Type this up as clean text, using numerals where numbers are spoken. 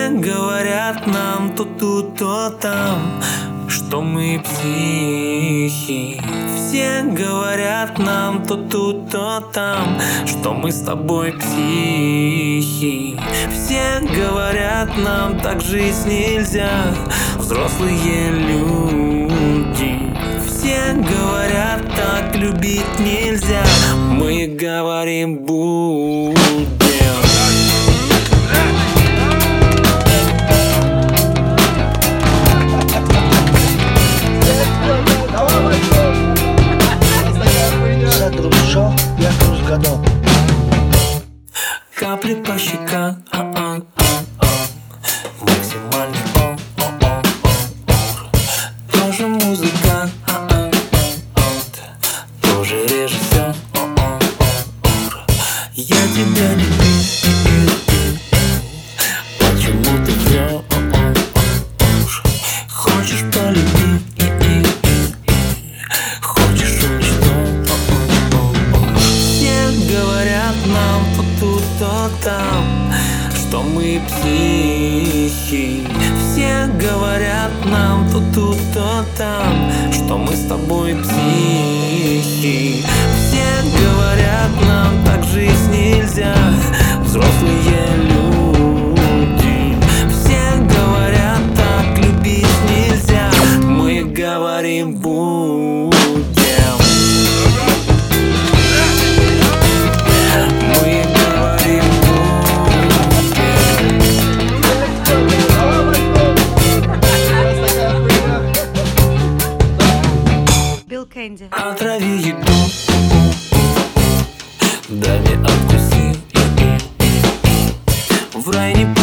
Все говорят нам то тут, то там, что мы психи. Все говорят нам то тут, то там, что мы с тобой психи. Все говорят нам, так жить нельзя, взрослые люди. Все говорят, так любить нельзя, мы говорим будем. Капли по щекам, максимальный тоже музыка, тоже режиссер. Я тебя люблю, почему ты врешь? Хочешь полюбить, хочешь уничтожить. Все говорят нам то тут, то там, что мы психи. Все говорят нам то тут, то там, что мы с тобой психи. Все говорят нам, так жить нельзя, взрослые люди. Все говорят, так любить нельзя, мы говорим будем. Отрави еду, дай мне откуси. В рай не